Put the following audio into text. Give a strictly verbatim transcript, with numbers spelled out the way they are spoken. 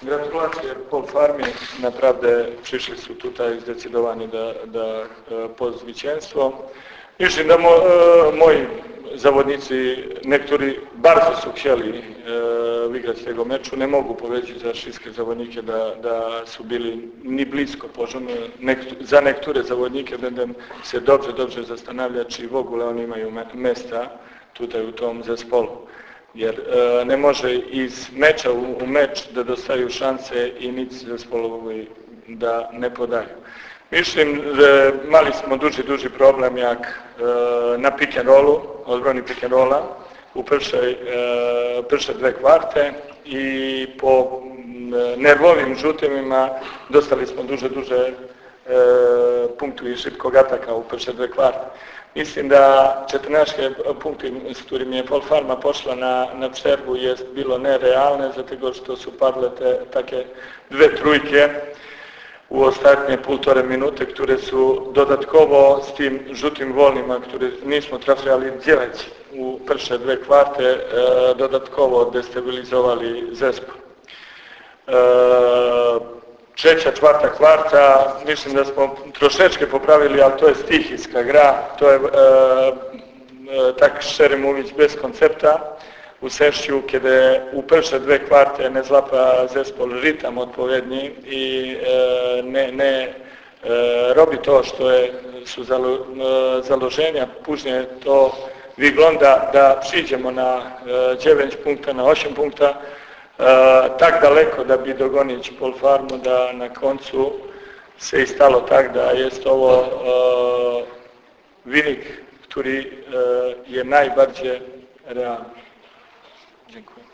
Gratulacje Polfarmie, naprawdę przyszli su tutaj zdecydowani da, da po zwycięstwo. Myślę, da mo, moi zawodnicy, niektórzy bardzo su chcieli e, wygrać tego meczu. Nie mogu powiedzieć za wszystkie zawodnike da, da su bili ni blisko poziomne. Za niektóre zawodnike będę se dobrze, dobrze zastanawiać, czy w ogóle oni mają mesta tutaj u tom zespolu. Jer e, ne može iz meča u, u meč da dostaju šanse i nic zespolovi da ne podaju. Mislim, da mali smo duži, duži problem jak e, na pick and rollu, odbrani pick and rolla, u prve, e, prve dve kvarte i po nervovim žutimima dostali smo duže, duže e, punktu i šipkog ataka u prve dve kvarte. Mislim da četrnaeste punkti s kojima je Polfarma pošla na, na przervu jest bilo nerealne, zato što su padle te takie dve trujke u ostatnie półtore minute, które su dodatkowo s tim žutim volnima, które nismo trafili djelać u prve dve kvarte, e, dodatkovo destabilizovali zespol. E, Trzecia, četvrta kvarta, mislim da smo trošečke popravili, ali to je stihijska gra, to je, e, e, tak szczerym mówić, bez koncepta. U sešću, kiedy u prve dve kvarte ne zlapa zespol ritam odpowiedni i e, ne, ne e, robi to što je, su zalo, e, založenja, później to wygląda da přiđemo na e, dziewięć punkta, na osam punkta, E, tak daleko da bi dogonić Polfarmu da na koncu se i stalo tak da jest ovo e, wynik, który e, je najbardziej realny. Dziękuję.